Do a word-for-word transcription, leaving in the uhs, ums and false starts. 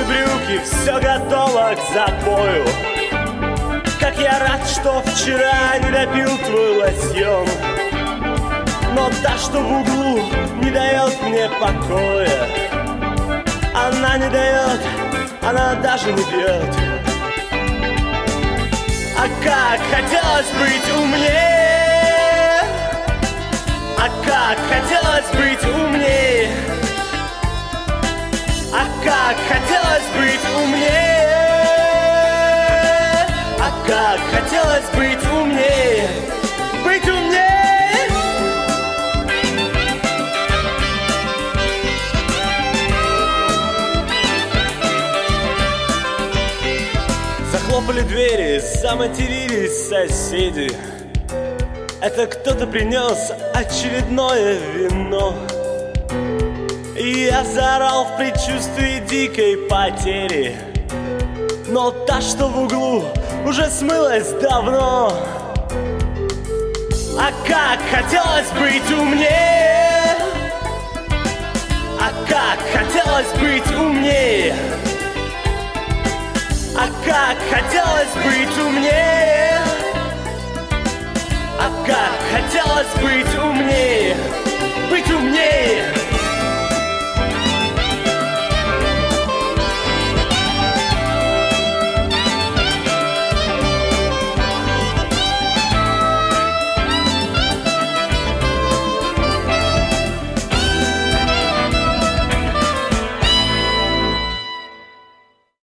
и брюки, все готово к запою. Как я рад, что вчера не допил твой лосьон. Но та, что в углу, не дает мне покоя. Она не дает, она даже не бьет. А как хотелось быть умнее, а как хотелось быть умнее, а как хотелось быть умнее, а как хотелось быть умнее, быть умнее. Захлопали двери, заматерились соседи. Это кто-то принес очередное вино. И я заорал в предчувствии дикой потери. Но та, что в углу, уже смылась давно. А как хотелось быть умнее, а как хотелось быть умнее, а как хотелось быть умнее, а как хотелось быть умнее.